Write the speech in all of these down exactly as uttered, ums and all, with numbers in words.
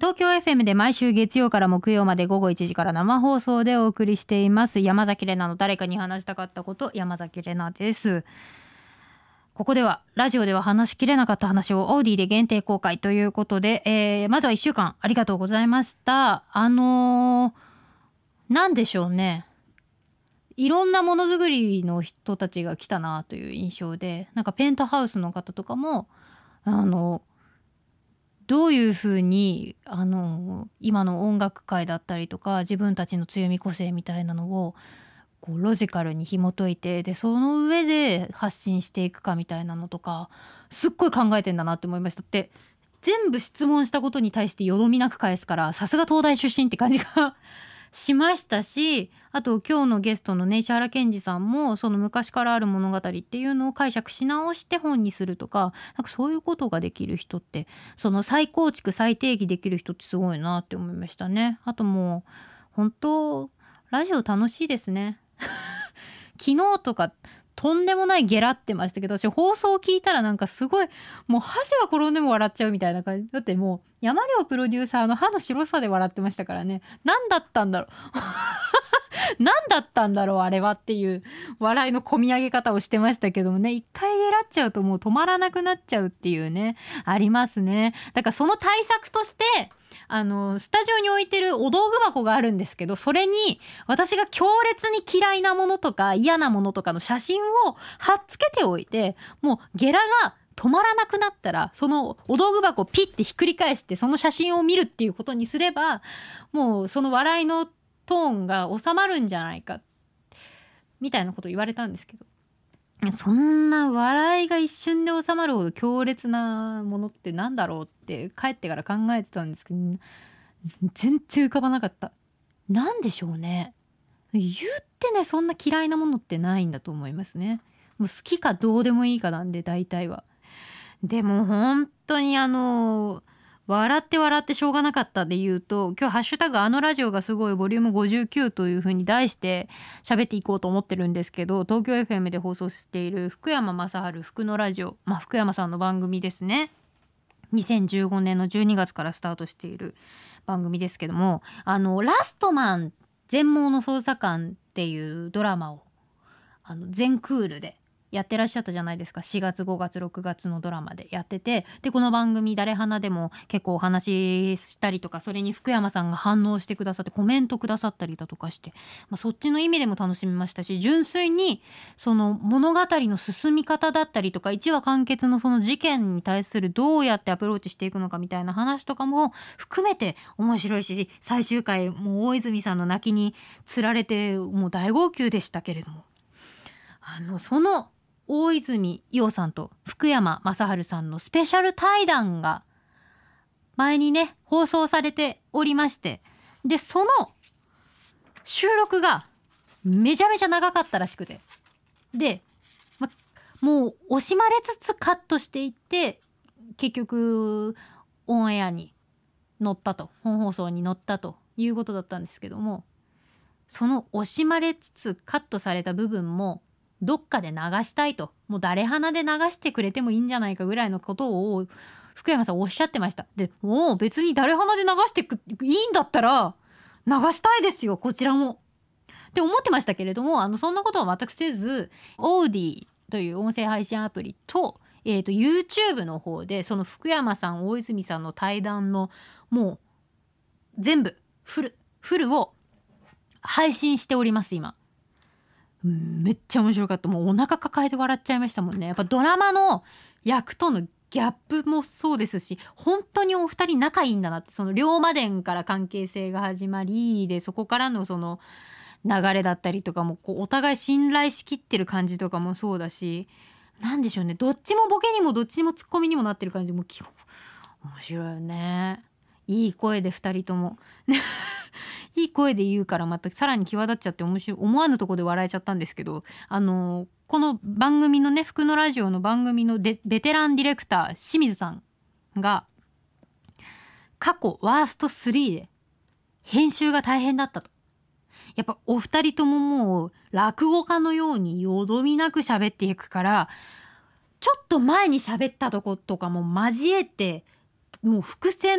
東京 エフエム で毎週月曜から木曜まで午後いちじから生放送でお送りしています山崎怜奈の誰かに話したかったこと、山崎怜奈です。ここではラジオでは話しきれなかった話をオーディで限定公開ということで、えー、まずはいっしゅうかんありがとうございました。あのー、なんでしょうね、いろんなものづくりの人たちが来たなという印象で、なんかペントハウスの方とかもあのどういうふうにあの今の音楽界だったりとか自分たちの強み個性みたいなのをこうロジカルに紐解いて、でその上で発信していくかみたいなのとかすっごい考えてんだなって思いました。って全部質問したことに対してよどみなく返すから、さすが東大出身って感じがしましたし、あと今日のゲストのね石原健二さんもその昔からある物語っていうのを解釈し直して本にするとか、なんかそういうことができる人って、その再構築再定義できる人ってすごいなって思いましたね。あともう本当ラジオ楽しいですね昨日とかとんでもないゲラってましたけど、私放送を聞いたらなんかすごいもう箸が転んでも笑っちゃうみたいな感じだって、もう山亮プロデューサーの歯の白さで笑ってましたからね。何だったんだろう何だったんだろうあれはっていう笑いの込み上げ方をしてましたけどもね、一回ゲラっちゃうともう止まらなくなっちゃうっていうね、ありますね。だからその対策としてあのスタジオに置いてるお道具箱があるんですけど、それに私が強烈に嫌いなものとか嫌なものとかの写真を貼っつけておいて、もうゲラが止まらなくなったらそのお道具箱をピッてひっくり返してその写真を見るっていうことにすれば、もうその笑いのトーンが収まるんじゃないかみたいなこと言われたんですけど、そんな笑いが一瞬で収まるほど強烈なものってなんだろうって帰ってから考えてたんですけど、全然浮かばなかった。なんでしょうね、言ってねそんな嫌いなものってないんだと思いますね。もう好きかどうでもいいかなんで大体は。でも本当にあの笑って笑ってしょうがなかったで言うと、今日ハッシュタグあのラジオがすごいボリュームごじゅうきゅうという風に題して喋っていこうと思ってるんですけど、東京 エフエム で放送している福山雅治福のラジオ、まあ、福山さんの番組ですね。にせんじゅうごねんのじゅうにがつからスタートしている番組ですけども、あのラストマン全盲の捜査官っていうドラマをあの全クールでやってらっしゃったじゃないですか。しがつごがつろくがつのドラマでやってて、でこの番組誰花でも結構お話ししたりとか、それに福山さんが反応してくださってコメントくださったりだとかして、まあ、そっちの意味でも楽しみましたし、純粋にその物語の進み方だったりとかいちわ完結のその事件に対するどうやってアプローチしていくのかみたいな話とかも含めて面白いし、最終回もう大泉さんの泣きにつられてもう大号泣でしたけれども、あのその大泉洋さんと福山雅治さんのスペシャル対談が前にね放送されておりまして、でその収録がめちゃめちゃ長かったらしくて、で、ま、もう惜しまれつつカットしていって結局オンエアに乗ったと、本放送に乗ったということだったんですけども、その惜しまれつつカットされた部分もどっかで流したいと、もう誰花で流してくれてもいいんじゃないかぐらいのことを福山さんおっしゃってました。でもう別に誰花で流してくいいんだったら流したいですよこちらもって思ってましたけれども、あのそんなことは全くせず、オーディという音声配信アプリと、えーと YouTube の方でその福山さん大泉さんの対談のもう全部フルフルを配信しております今。めっちゃ面白かった。もうお腹抱えて笑っちゃいましたもんね。やっぱドラマの役とのギャップもそうですし、本当にお二人仲いいんだなって、その龍馬伝から関係性が始まりで、そこからのその流れだったりとかもこうお互い信頼しきってる感じとかもそうだし、なんでしょうね、どっちもボケにもどっちにもツッコミにもなってる感じも基本面白いよね。いい声でふたりともいい声で言うからまたさらに際立っちゃって面白い、思わぬとこで笑えちゃったんですけど、あのこの番組のね福のラジオの番組のベテランディレクター清水さんが過去ワーストスリーで編集が大変だったと。やっぱお二人とももう落語家のようによどみなく喋っていくから、ちょっと前に喋ったとことかも交えてもう伏線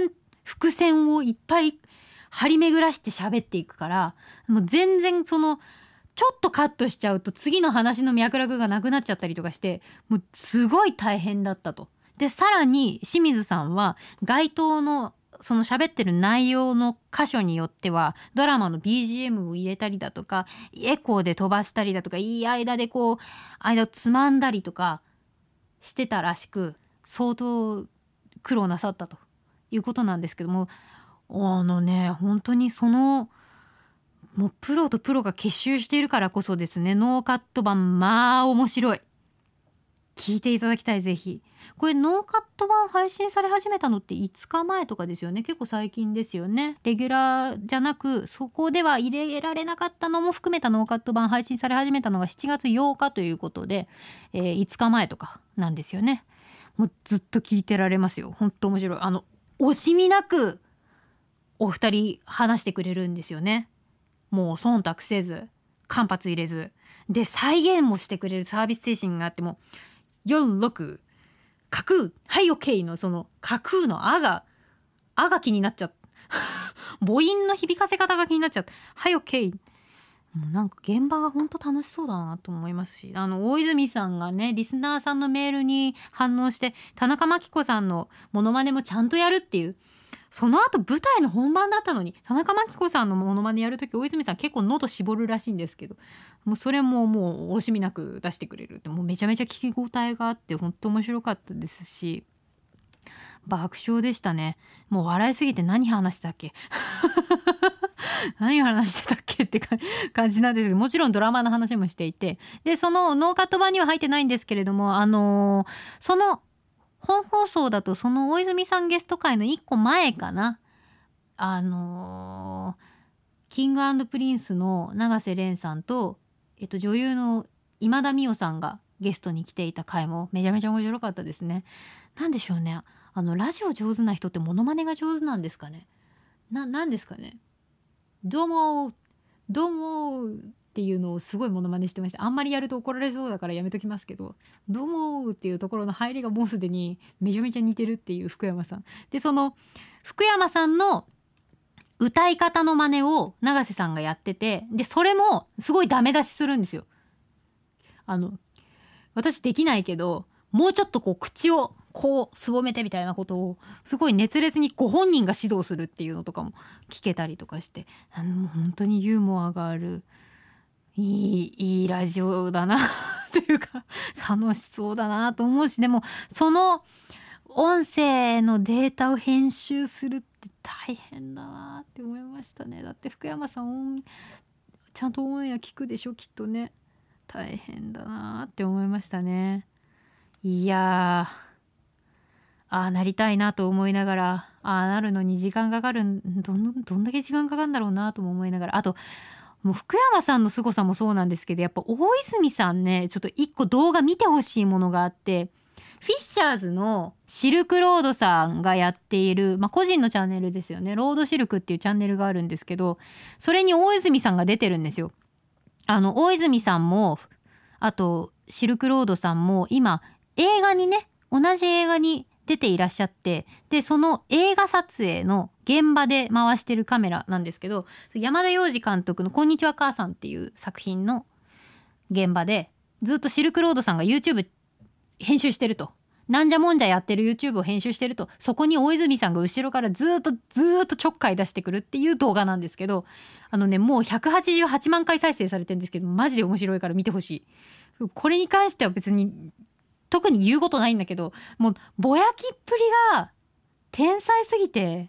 伏線をいっぱい張り巡らして喋っていくから、もう全然そのちょっとカットしちゃうと次の話の脈絡がなくなっちゃったりとかして、もうすごい大変だったと。でさらに清水さんは該当のその喋ってる内容の箇所によってはドラマの ビージーエム を入れたりだとか、エコーで飛ばしたりだとか、いい間でこう間をつまんだりとかしてたらしく、相当苦労なさったということなんですけども、あのね本当にそのもうプロとプロが結集しているからこそですね、ノーカット版まあ面白い、聞いていただきたい。ぜひこれノーカット版配信され始めたのっていつかまえとかですよね。結構最近ですよね。レギュラーじゃなくそこでは入れられなかったのも含めたノーカット版配信され始めたのがしちがつようかということで、えー、いつかまえとかなんですよね。もうずっと聞いてられますよ。本当面白い。あの惜しみなくお二人話してくれるんですよね。もう忖度せず間髪入れずで再現もしてくれるサービス精神があって、もよろく架空はいオッケーのその架空のあがあが気になっちゃう母音の響かせ方が気になっちゃう。はいオッケー、もうなんか現場が本当楽しそうだなと思いますし、あの大泉さんがねリスナーさんのメールに反応して田中真紀子さんのモノマネもちゃんとやるっていう、その後舞台の本番だったのに田中真紀子さんのモノマネやるとき大泉さん結構喉絞るらしいんですけど、もうそれももう惜しみなく出してくれるって、もうめちゃめちゃ聞き応えがあって本当面白かったですし、爆笑でしたね。もう笑いすぎて何話したっけ何話してたっけって感じなんですけど、もちろんドラマの話もしていて、でそのノーカット版には入ってないんですけれども、あのー、その本放送だとその大泉さんゲスト会のいっこまえかな、あのー、キング&プリンスの永瀬廉さんと、えっと、女優の今田美桜さんがゲストに来ていた回もめちゃめちゃ面白かったですね。なんでしょうね、あのラジオ上手な人ってモノマネが上手なんですかね。な、なんですかね。どうもどうもっていうのをすごいモノマネしてました。あんまりやると怒られそうだからやめときますけど、どうもっていうところの入りがもうすでにめちゃめちゃ似てるっていう福山さんで、その福山さんの歌い方の真似を永瀬さんがやってて、でそれもすごいダメ出しするんですよ。あの私できないけどもうちょっとこう口をこうすぼめてみたいなことをすごい熱烈にご本人が指導するっていうのとかも聞けたりとかして、あのもう本当にユーモアがあるいいいいラジオだなというか楽しそうだなと思うし、でもその音声のデータを編集するって大変だなって思いましたね。だって福山さんちゃんとオンエア聞くでしょきっとね。大変だなって思いましたね。いやー、ああなりたいなと思いながら、ああなるのに時間かかるん、どんどんだけ時間かかるんだろうなとも思いながら、あともう福山さんの凄さもそうなんですけど、やっぱ大泉さんね、ちょっと一個動画見てほしいものがあって、フィッシャーズのシルクロードさんがやっている、まあ、個人のチャンネルですよね、ロードシルクっていうチャンネルがあるんですけど、それに大泉さんが出てるんですよ。あの大泉さんもあとシルクロードさんも今映画にね、同じ映画に出ていらっしゃって、でその映画撮影の現場で回してるカメラなんですけど、山田洋次監督のこんにちは母さんっていう作品の現場でずっとシルクロードさんが YouTube 編集してると、なんじゃもんじゃやってる YouTube を編集してると、そこに大泉さんが後ろからずっとずっとちょっかい出してくるっていう動画なんですけど、あのねもうひゃくはちじゅうはちまんかい再生されてるんですけど、マジで面白いから見てほしい。これに関しては別に特に言うことないんだけど、もうぼやきっぷりが天才すぎて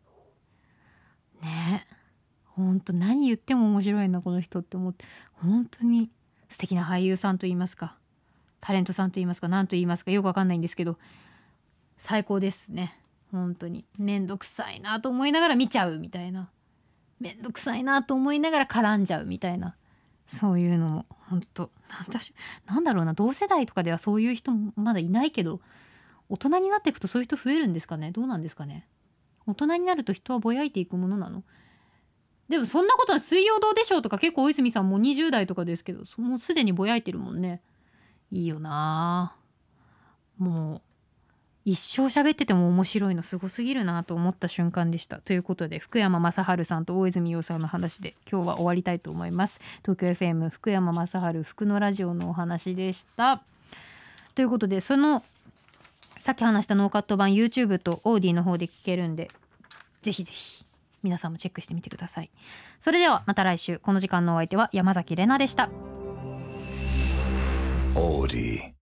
ね、ほんと何言っても面白いなこの人って思って、本当に素敵な俳優さんと言いますかタレントさんと言いますか何と言いますかよくわかんないんですけど、最高ですね。本当にめんどくさいなと思いながら見ちゃうみたいな、めんどくさいなと思いながら絡んじゃうみたいな、そういうのも本当私なんだろうな、同世代とかではそういう人まだいないけど、大人になっていくとそういう人増えるんですかね。どうなんですかね。大人になると人はぼやいていくものなの。でもそんなことは水曜どうでしょうとか結構大泉さんもにじゅう代とかですけど、もうすでにぼやいてるもんね。いいよなも一生喋ってても面白いのすごすぎるなと思った瞬間でした。ということで福山雅治さんと大泉洋さんの話で今日は終わりたいと思います。東京 エフエム 福山雅治福のラジオのお話でした。ということでそのさっき話したノーカット版 YouTube と オーディ の方で聞けるんでぜひぜひ皆さんもチェックしてみてください。それではまた来週。この時間のお相手は山崎怜奈でした。オーディ